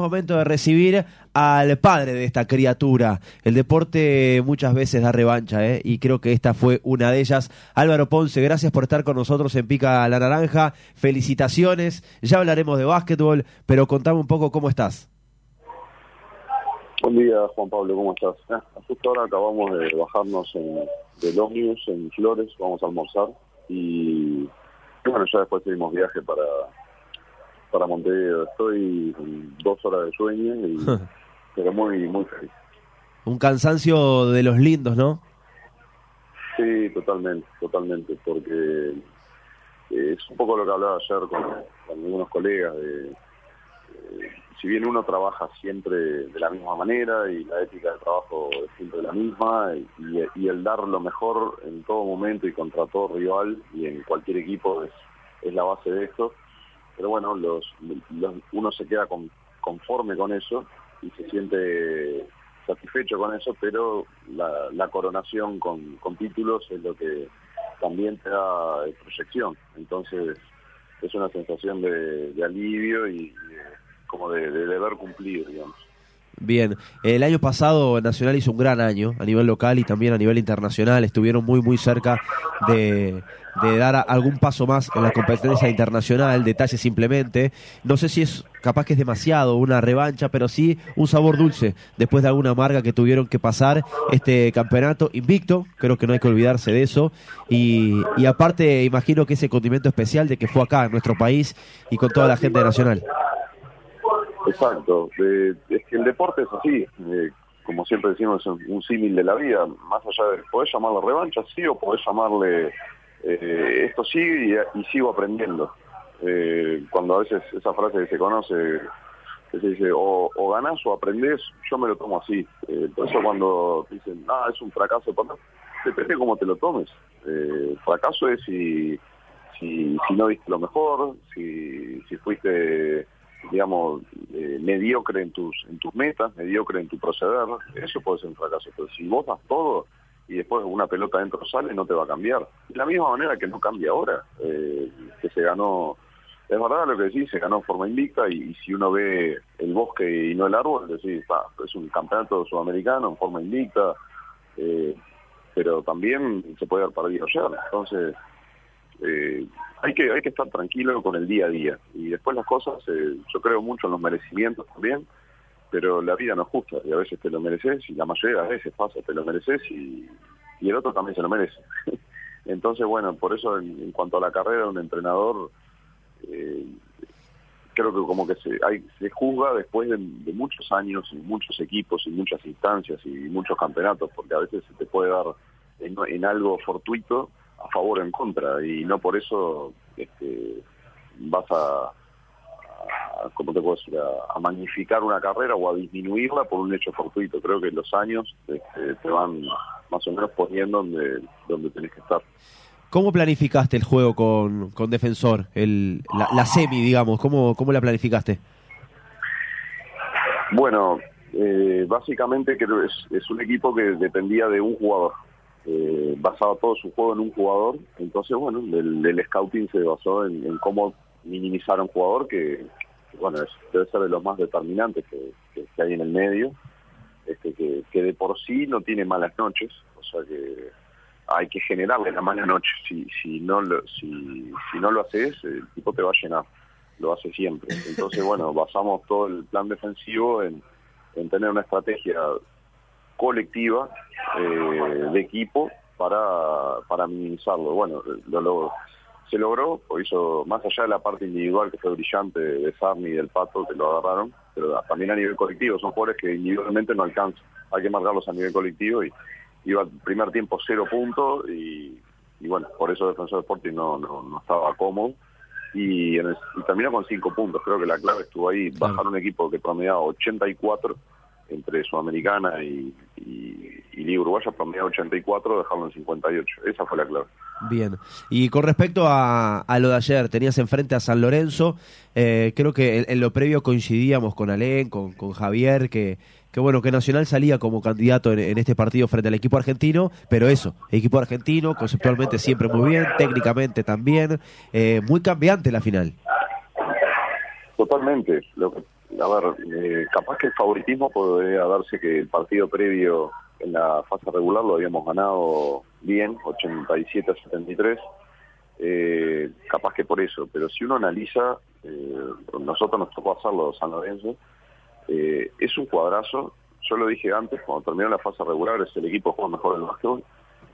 momento de recibir al padre de esta criatura. El deporte muchas veces da revancha, y creo que esta fue una de ellas. Álvaro Ponce, gracias por estar con nosotros en Pica la Naranja. Felicitaciones. Ya hablaremos de básquetbol, pero contame un poco cómo estás. Buen día, Juan Pablo, ¿cómo estás? Justo ahora acabamos de bajarnos del ómnibus en Flores, vamos a almorzar y bueno, ya después seguimos viaje para Montevideo. Estoy con 2 horas de sueño, pero muy feliz. Un cansancio de los lindos, ¿no? Sí, totalmente, porque es un poco lo que hablaba ayer con algunos colegas si bien uno trabaja siempre de la misma manera y la ética de trabajo es siempre la misma y el dar lo mejor en todo momento y contra todo rival y en cualquier equipo es la base de esto, pero bueno, uno se queda conforme con eso y se siente satisfecho con eso, pero la coronación con títulos es lo que también te da proyección, entonces es una sensación de alivio y como de deber cumplir, digamos. Bien, el año pasado Nacional hizo un gran año a nivel local y también a nivel internacional. Estuvieron muy cerca de dar algún paso más en la competencia internacional. Detalles simplemente, no sé si es capaz que es demasiado una revancha, pero sí un sabor dulce después de alguna amarga que tuvieron que pasar este campeonato invicto. Creo que no hay que olvidarse de eso y aparte imagino que ese condimento especial de que fue acá en nuestro país y con toda la gente de Nacional. Exacto, es que el deporte es así, como siempre decimos, es un símil de la vida, más allá de, podés llamarlo revancha, sí, o podés llamarle esto sí y sigo aprendiendo. Cuando a veces esa frase que se conoce, que se dice o ganás o aprendés, yo me lo tomo así. Por eso cuando dicen, es un fracaso, depende de cómo te lo tomes. Fracaso es si no diste lo mejor, si fuiste, digamos, mediocre en tus metas, mediocre en tu proceder, eso puede ser un fracaso. Pero si vos das todo y después una pelota dentro sale, no te va a cambiar. De la misma manera que no cambia ahora, que se ganó, es verdad lo que decís, se ganó en forma invicta y si uno ve el bosque y no el árbol, decís, es un campeonato sudamericano en forma invicta, pero también se puede haber perdido ayer. Entonces, hay que estar tranquilo con el día a día y después las cosas, yo creo mucho en los merecimientos también, pero la vida no es justa y a veces te lo mereces y la mayoría de las veces pasa, te lo mereces y el otro también se lo merece. Entonces bueno, por eso en cuanto a la carrera de un entrenador, creo que como que se juzga después de muchos años y muchos equipos y muchas instancias y muchos campeonatos, porque a veces se te puede dar en algo fortuito a favor o en contra y no por eso vas ¿cómo te puedo decir? A magnificar una carrera o a disminuirla por un hecho fortuito. Creo que los años te van más o menos poniendo donde tenés que estar. ¿Cómo planificaste el juego con Defensor? La semi, digamos, ¿cómo la planificaste? Bueno, básicamente creo que es un equipo que dependía de un jugador. Basaba todo su juego en un jugador, entonces bueno, el scouting se basó en cómo minimizar a un jugador que bueno, debe ser de los más determinantes que hay en el medio, que de por sí no tiene malas noches, o sea que hay que generarle la mala noche, si no lo haces, el tipo te va a llenar, lo hace siempre. Entonces bueno, basamos todo el plan defensivo en tener una estrategia colectiva de equipo para minimizarlo. Bueno, se logró, o hizo, más allá de la parte individual que fue brillante de Sarni y del Pato, que lo agarraron, pero también a nivel colectivo, son jugadores que individualmente no alcanzan, hay que marcarlos a nivel colectivo y iba al primer tiempo 0 puntos y bueno, por eso Defensor Sporting no estaba cómodo y terminó con 5 puntos. Creo que la clave estuvo ahí, bajar un equipo que promediaba 84 entre Sudamericana y Liga Uruguaya, promediaba 84, dejarlo en 58. Esa fue la clave. Bien. Y con respecto a lo de ayer, tenías enfrente a San Lorenzo, creo que en lo previo coincidíamos con Alén, con Javier, que bueno, que Nacional salía como candidato en este partido frente al equipo argentino, pero eso, equipo argentino, conceptualmente siempre muy bien, técnicamente también, muy cambiante la final. Totalmente. Lo que A ver, capaz que el favoritismo podría darse que el partido previo en la fase regular lo habíamos ganado bien, 87-73, capaz que por eso, pero si uno analiza, nosotros nos tocó hacerlo San Lorenzo, es un cuadrazo. Yo lo dije antes, cuando terminó la fase regular, es el equipo que juega mejor el básquetbol.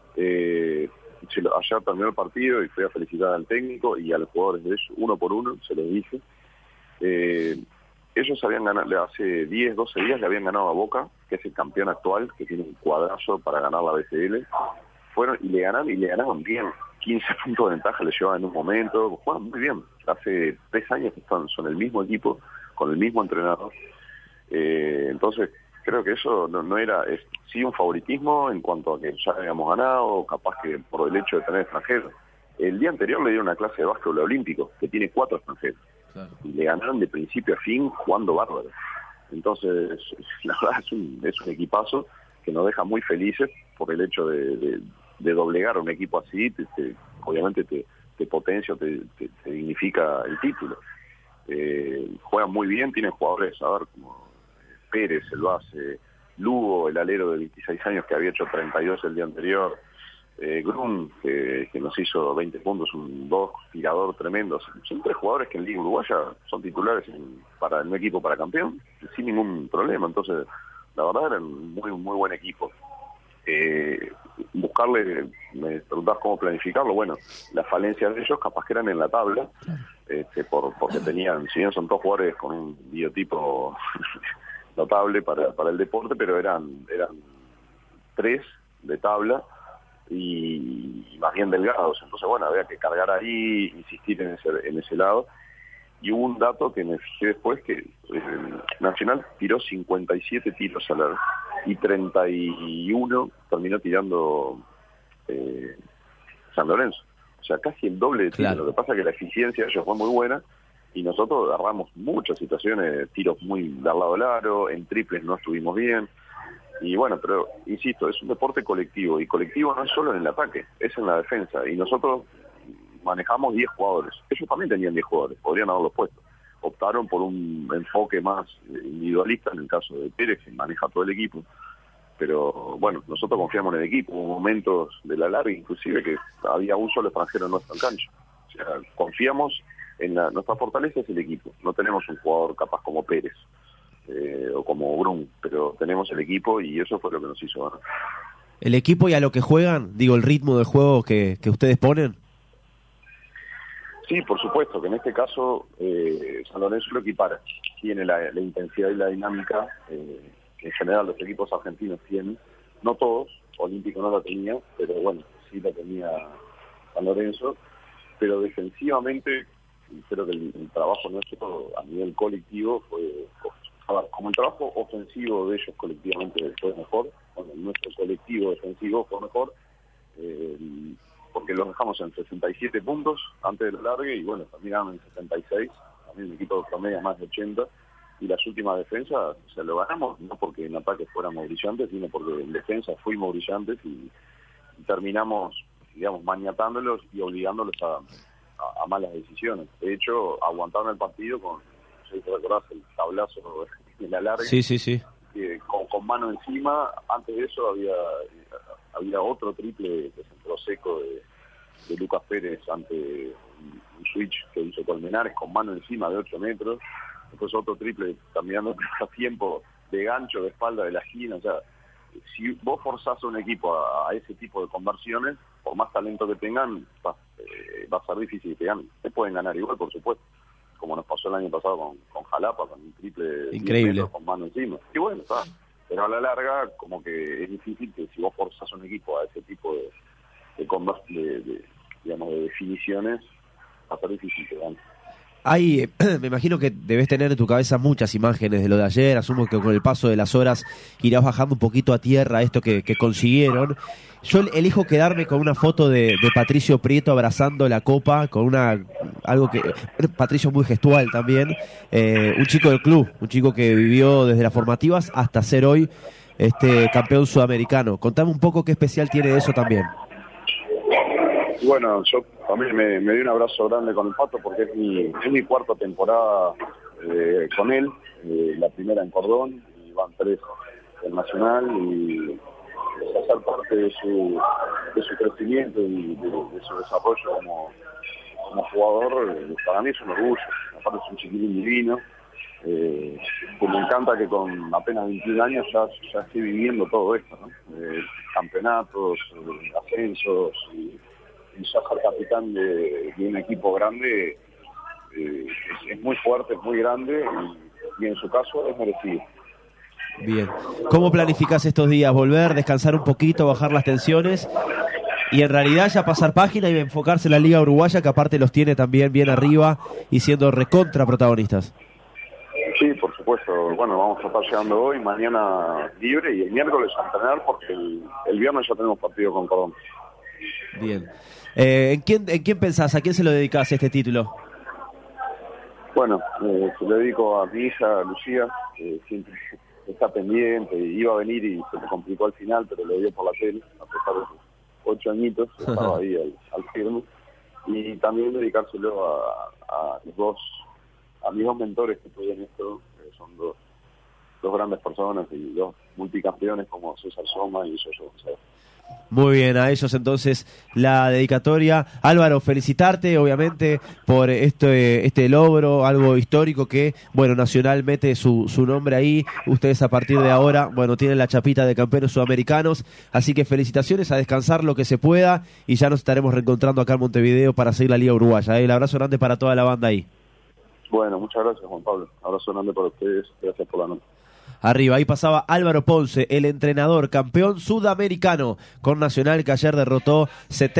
Ayer terminó el partido y fui a felicitar al técnico y a los jugadores de ellos, uno por uno, se los dije. Ellos habían ganado, hace 10, 12 días le habían ganado a Boca, que es el campeón actual, que tiene un cuadrazo para ganar la BCL. Fueron y le ganaron bien. 15 puntos de ventaja le llevaban en un momento, juegan muy bien. Hace 3 años que son el mismo equipo, con el mismo entrenador. Entonces, creo que eso no era, sí un favoritismo en cuanto a que ya habíamos ganado, capaz que por el hecho de tener extranjeros. El día anterior le dieron una clase de básquetbol olímpico, que tiene 4 extranjeros. Claro. Y le ganaron de principio a fin jugando bárbaro. Entonces, la verdad es un equipazo que nos deja muy felices por el hecho de doblegar a un equipo así, obviamente te potencia, te dignifica el título. Juegan muy bien, tienen jugadores, a ver, como Pérez, el base, Lugo, el alero de 26 años que había hecho 32 el día anterior, Grun, que nos hizo 20 puntos, un 2 tirador tremendo. Son 3 jugadores que en Liga Uruguaya son titulares para un equipo para campeón, sin ningún problema. Entonces, la verdad era un muy buen equipo. Buscarle, me preguntás cómo planificarlo. Bueno, las falencias de ellos capaz que eran en la tabla, porque tenían, si bien son 2 jugadores con un biotipo notable para el deporte, pero eran 3 de tabla y más bien delgados. Entonces, bueno, había que cargar ahí, insistir en ese lado. Y hubo un dato que me fijé después, que Nacional tiró 57 tiros al arco y 31 terminó tirando San Lorenzo. O sea, casi el doble de tiros. Claro. Lo que pasa es que la eficiencia de ellos fue muy buena y nosotros agarramos muchas situaciones, tiros muy de al lado del aro, en triples no estuvimos bien. Y bueno, pero insisto, es un deporte colectivo, y colectivo no es solo en el ataque, es en la defensa. Y nosotros manejamos 10 jugadores. Ellos también tenían 10 jugadores, podrían haberlos puesto. Optaron por un enfoque más individualista, en el caso de Pérez, que maneja todo el equipo. Pero bueno, nosotros confiamos en el equipo. Hubo momentos de la larga, inclusive, que había un solo extranjero en nuestra cancha. O sea, confiamos en nuestra fortaleza es el equipo. No tenemos un jugador capaz como Pérez o como Brun, pero tenemos el equipo y eso fue lo que nos hizo ganar. ¿El equipo y a lo que juegan? Digo, el ritmo de juego que ustedes ponen. Sí, por supuesto, que en este caso San Lorenzo lo equipara. Tiene la intensidad y la dinámica que en general los equipos argentinos tienen. No todos, Olímpico no la tenía, pero bueno, sí la tenía San Lorenzo. Pero defensivamente, creo que el trabajo nuestro a nivel colectivo fue... A ver, como el trabajo ofensivo de ellos colectivamente fue mejor, bueno, nuestro colectivo defensivo fue mejor, porque los dejamos en 67 puntos antes de la larga y bueno, terminaron en 76, también el equipo de promedio más de 80, y las últimas defensas se lo ganamos, no porque en ataque fuéramos brillantes, sino porque en defensa fuimos brillantes y terminamos, digamos, maniatándolos y obligándolos a malas decisiones. De hecho, aguantaron el partido con, no sé si te recordás, el tablazo de la larga. Sí. Con mano encima. Antes de eso había otro triple de centro seco de Lucas Pérez ante un switch que hizo Colmenares con mano encima de 8 metros. Después otro triple terminando a tiempo de gancho de espalda de la esquina. O sea, si vos forzás a un equipo a ese tipo de conversiones, por más talento que tengan, va a ser difícil que ganen. Se pueden ganar igual, por supuesto, como nos pasó el año pasado con Jalapa, con un triple increíble con mano encima. Y bueno, está. Pero a la larga, como que es difícil que si vos forzás a un equipo a ese tipo de definiciones, va a ser difícil que gane. Me imagino que debes tener en tu cabeza muchas imágenes de lo de ayer. Asumo que con el paso de las horas irás bajando un poquito a tierra esto que consiguieron. Yo elijo quedarme con una foto de Patricio Prieto abrazando la copa, con algo que Patricio muy gestual también, un chico del club, un chico que vivió desde las formativas hasta ser hoy campeón sudamericano. Contame un poco qué especial tiene eso también. Bueno, yo también me di un abrazo grande con el Pato porque es mi 4ª temporada con él. la primera en Cordón, y van 3 en Nacional, y hacer parte de su crecimiento y de su desarrollo como jugador, para mí es un orgullo. Aparte es un chiquilín divino, que me encanta que con apenas 21 años ya esté viviendo todo esto, ¿no? Campeonatos, ascensos, y ya ser capitán de un equipo grande es muy fuerte, es muy grande, y en su caso es merecido. Bien. ¿Cómo planificás estos días? ¿Volver, descansar un poquito, bajar las tensiones y en realidad ya pasar página y enfocarse en la Liga Uruguaya, que aparte los tiene también bien arriba y siendo recontra protagonistas? Sí, por supuesto. Bueno, vamos a estar llegando hoy, mañana libre, y el miércoles a entrenar porque el viernes ya tenemos partido con Cordón. Bien. ¿En quién pensás? ¿A quién se lo dedicás este título? Bueno, se lo dedico a mi hija, Lucía, que siempre está pendiente, y iba a venir y se me complicó al final, pero lo vio por la tele, a pesar de sus 8 añitos, estaba ahí al firme. Y también dedicárselo a mis dos mentores que tuve en esto, que son dos grandes personas y 2 multicampeones como César Soma y Yoyo González. Muy bien, a ellos entonces la dedicatoria. Álvaro, felicitarte obviamente por este logro, algo histórico que, bueno, Nacional mete su nombre ahí. Ustedes a partir de ahora, bueno, tienen la chapita de campeones sudamericanos, así que felicitaciones, a descansar lo que se pueda y ya nos estaremos reencontrando acá en Montevideo para seguir la Liga Uruguaya. El abrazo grande para toda la banda ahí. Bueno, muchas gracias, Juan Pablo. Abrazo grande para ustedes, gracias por la nota. Arriba, ahí pasaba Álvaro Ponce, el entrenador, campeón sudamericano con Nacional, que ayer derrotó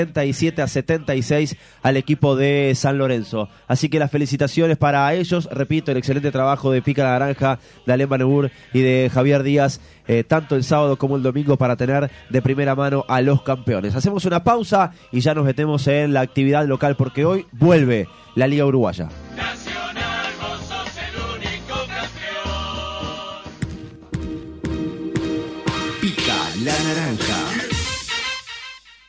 77-76 al equipo de San Lorenzo. Así que las felicitaciones para ellos, repito, el excelente trabajo de Pica la Naranja, de Alem Banebur y de Javier Díaz, tanto el sábado como el domingo, para tener de primera mano a los campeones. Hacemos una pausa y ya nos metemos en la actividad local, porque hoy vuelve la Liga Uruguaya. Pica la Naranja.